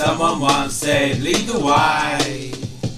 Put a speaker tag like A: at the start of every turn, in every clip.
A: Someone once said, lead the way.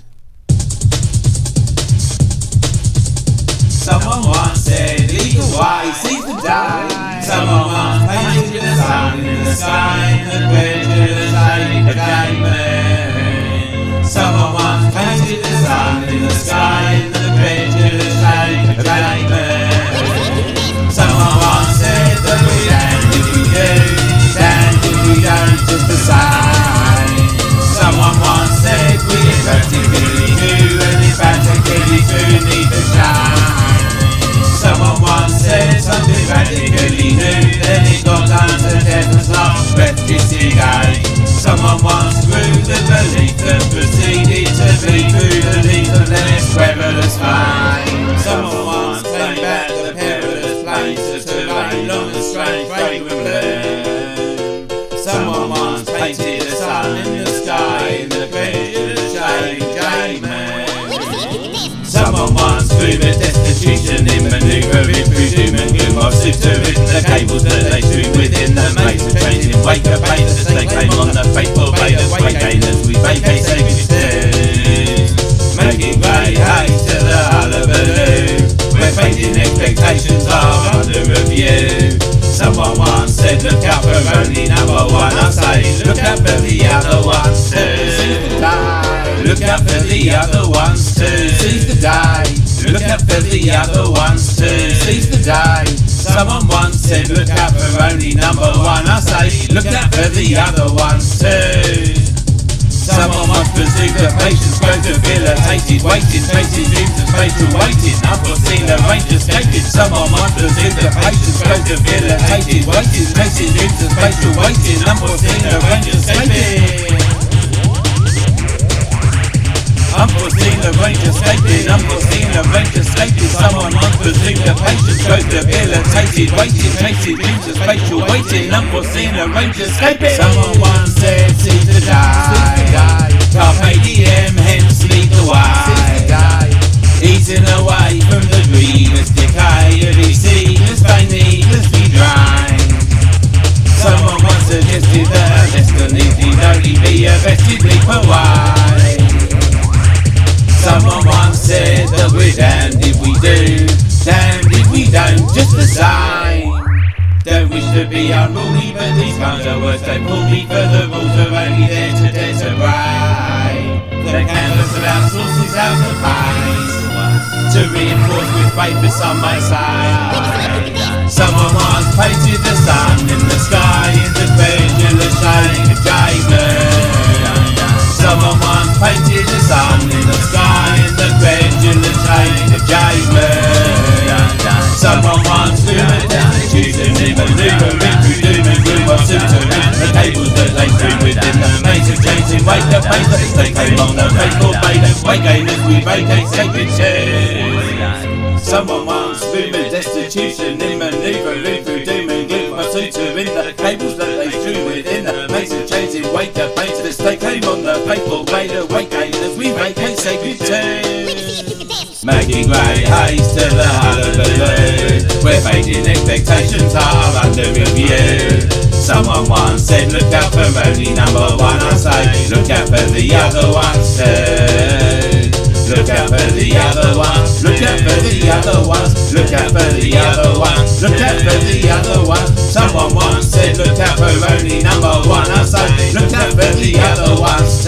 A: Someone once said, lead the way, seize the day. Someone once painted the sun in the sky and the gradual shade became me. Someone once painted the sun in the sky and the gradual shade became me. Someone once said that we stand if we do, stand if we don't, just the same. Someone once said we are practically new and if practically true need to shine. Someone once said something radically new, then it got down to death and last breath disengage. Someone once grew the belief and proceeded to be through the leaf of less perilous fame. Someone once came back the perilous plains of terrain, long and strange, fragrant blue. Someone once painted the sun in the sky in the gradual shade gave me. Someone once threw the destitution in manoeuvring through doom and gloom of suturing the cables that they threw within the maze of changing wake of as they came on the faithful bay of waygainers we vacate sacred steps, making grey haze to the hullabaloo where fading expectations are under review. Someone once said look out for only number one, I say look out for the other ones too. Look out for the other ones too. Seize the day. Look out for the other ones too. Seize the day. Someone once said look out for only number one, I say look out for the other ones too. Someone once pursued the patience, growth debilitated, waiting, chasing dreams of spatial waiting, unforeseen arranged escaping. Someone once pursued the patience, growth debilitated, waiting, chasing dreams of spatial waiting, unforeseen arranged escaping. Unforeseen arranged escaping, unforeseen arranged escaping. Someone once pursued the patience, growth debilitated, waiting, chasing dreams of spatial waiting, unforeseen arranged escaping. Someone once said seize the day. Carpe diem, hence lead the way. Easing away from the grievous decay of these seedless pain needlessly drained. Someone once suggested that our destiny need only be a vested leap away. Someone once said that we're damned if we do, damned if we don't, just the same. Don't wish to be unruly, but these kinds of words don't pull me, for the rules are only there to disobey. The canvas of our sources out of pace, to reinforce with faith as some may say. Someone once painted the sun in the sky in the gradual shade of judgment. Someone once painted the sun in the sky in the gradual shade of judgment. Someone once threw a destitution in manoeuvring through doom and gloom of suturing the cables that they threw within the maze of changing wake of pain as they came on the faithful bay of waygainers we vacate sacred chairs. Someone once threw a destitution in manoeuvring through doom and gloom of suturing the cables that they threw within the maze of changing wake of pain as they came on the faithful bay of waygainers we vacate sacred chairs. Making grey haze to the hullabaloo where fading expectations are under review. Someone once said look out for only number one, I say look out for the other ones too. Look out for the other ones, look out for the other ones, look out for the other ones, look out for the other ones. Someone once said look out for only number one, I say look out for the other ones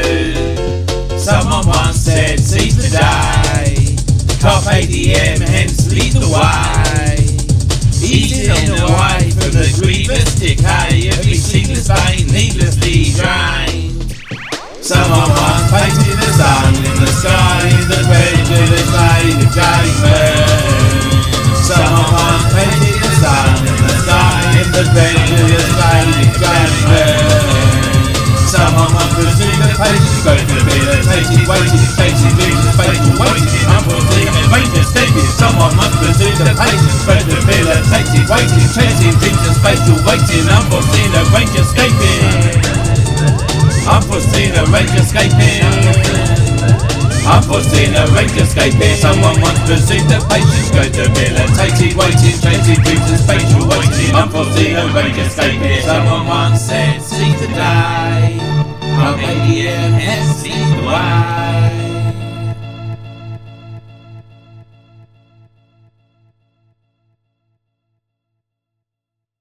A: too. Someone once said seize the day. Carpe diem, hence lead the way. Easing away from the grievous decay of each seedless vein needlessly drained. Someone once painted the sun in the sky in the gradual shade of judgment. Someone once painted the sun in the sky in the gradual shade of judgment. Someone once pursued the patience, growth debilitated, waiting, chasing dreams of faithful waiting, unforeseen arranged escaping. Someone once pursued the patience, growth debilitated, waiting, chasing dreams of faithful waiting, unforeseen arranged escaping. Unforeseen arranged escaping. Unforeseen arranged escaping. Someone once pursued the patience, growth debilitated, waiting, chasing dreams of faithful waiting, unforeseen arranged escaping. Someone once said seize the day. Canadian hence lead the way.